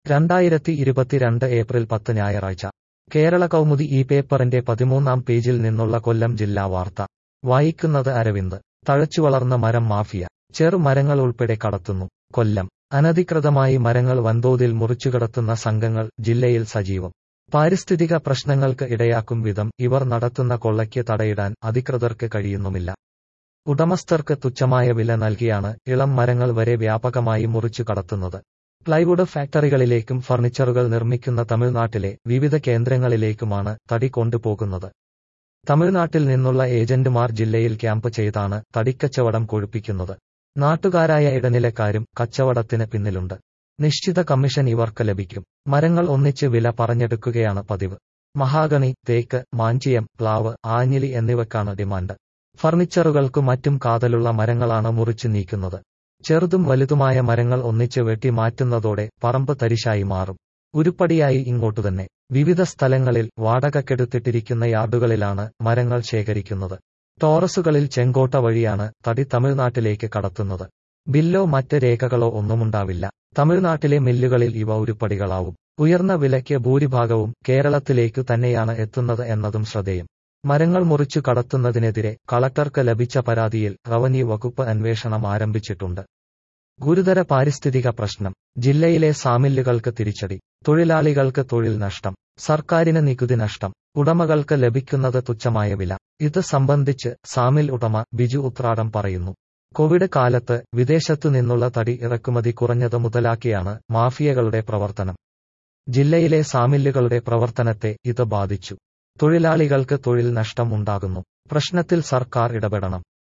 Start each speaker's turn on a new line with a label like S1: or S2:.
S1: 2022 April 10 ഞായറാഴ്ച കേരള കൗമുദി ഈ പേപ്പറിന്റെ 13-ാം പേജിൽ നിന്നുള്ള കൊല്ലം ജില്ലാ വാർത്ത വായിക്കുന്നത് അരവിന്ദ്. തഴച്ചുവളർന്ന മരം മാഫിയ, ചെറുമരങ്ങൾ ഉൾപ്പെടെ കടത്തുന്നു. കൊല്ലം. അനധികൃതമായി മരങ്ങൾ വൻതോതിൽ മുറിച്ചുകടത്തുന്ന സംഘങ്ങൾ ജില്ലയിൽ സജീവം. പാരിസ്ഥിതിക പ്രശ്നങ്ങൾക്ക് ഇടയാക്കും വിധം ഇവർ നടത്തുന്ന കൊള്ളയ്ക്ക് തടയിടാൻ അധികൃതർക്ക് കഴിയുന്നുമില്ല. ഉടമസ്ഥർക്ക് തുച്ഛമായ വില നൽകിയാണ് ഇളം മരങ്ങൾ വരെ വ്യാപകമായി മുറിച്ചു കടത്തുന്നത്. പ്ലൈവുഡ് ഫാക്ടറികളിലേക്കും ഫർണിച്ചറുകൾ നിർമ്മിക്കുന്ന തമിഴ്നാട്ടിലെ വിവിധ കേന്ദ്രങ്ങളിലേക്കുമാണ് തടി കൊണ്ടുപോകുന്നത്. തമിഴ്നാട്ടിൽ നിന്നുള്ള ഏജന്റുമാർ ജില്ലയിൽ ക്യാമ്പ് ചെയ്താണ് തടിക്കച്ചവടം കൊഴുപ്പിക്കുന്നത്. നാട്ടുകാരായ ഇടനിലക്കാരും കച്ചവടത്തിന് പിന്നിലുണ്ട്. നിശ്ചിത കമ്മീഷൻ ഇവർക്ക് ലഭിക്കും. മരങ്ങൾ ഒന്നിച്ച് വില പറഞ്ഞെടുക്കുകയാണ് പതിവ്. മഹാഗണി, തേക്ക്, മാഞ്ചിയം, പ്ലാവ്, ആഞ്ഞിലി എന്നിവയ്ക്കാണ് ഡിമാൻഡ്. ഫർണിച്ചറുകൾക്കു മറ്റും കാതലുള്ള മരങ്ങളാണ് മുറിച്ചു നീക്കുന്നത്. ചെറുതും വലുതുമായ മരങ്ങൾ ഒന്നിച്ച് വെട്ടി മാറ്റുന്നതോടെ പറമ്പ് തരിശായി മാറും. ഉരുപ്പടിയായി ഇങ്ങോട്ടുതന്നെ. വിവിധ സ്ഥലങ്ങളിൽ വാടകക്കെടുത്തിട്ടിരിക്കുന്ന യാർഡുകളിലാണ് മരങ്ങൾ ശേഖരിക്കുന്നത്. ടോറസുകളിൽ ചെങ്കോട്ട വഴിയാണ് തടി തമിഴ്നാട്ടിലേക്ക് കടത്തുന്നത്. ബില്ലോ മറ്റ് രേഖകളോ ഒന്നുമുണ്ടാവില്ല. തമിഴ്നാട്ടിലെ മില്ലുകളിൽ ഇവ ഉരുപ്പടികളാവും. ഉയർന്ന വിലയ്ക്ക് ഭൂരിഭാഗവും കേരളത്തിലേക്കു തന്നെയാണ് എത്തുന്നത് എന്നതും ശ്രദ്ധേയം. മരങ്ങൾ മുറിച്ചു കടത്തുന്നതിനെതിരെ കളക്ടർക്ക് ലഭിച്ച പരാതിയിൽ റവന്യൂ വകുപ്പ് അന്വേഷണം ആരംഭിച്ചിട്ടുണ്ട്. ഗുരുതര പാരിസ്ഥിതിക പ്രശ്നം. ജില്ലയിലെ സാമില്ലുകൾക്ക് തിരിച്ചടി. തൊഴിലാളികൾക്ക് തൊഴിൽ നഷ്ടം. സർക്കാരിന് നികുതി നഷ്ടം. ഉടമകൾക്ക് ലഭിക്കുന്നത് തുച്ഛമായ വില. ഇത് സംബന്ധിച്ച് സാമിൽ ഉടമ ബിജു ഉത്രാടം പറയുന്നു. കോവിഡ് കാലത്ത് വിദേശത്തു നിന്നുള്ള തടി ഇറക്കുമതി കുറഞ്ഞത് മുതലാക്കിയാണ് മാഫിയകളുടെ പ്രവർത്തനം. ജില്ലയിലെ സാമില്ലുകളുടെ പ്രവർത്തനത്തെ ഇത് ബാധിച്ചു. തൊഴിലാളികൾക്ക് തൊഴിൽ നഷ്ടം ഉണ്ടാകുന്നു. പ്രശ്നത്തിൽ സർക്കാർ ഇടപെടണം.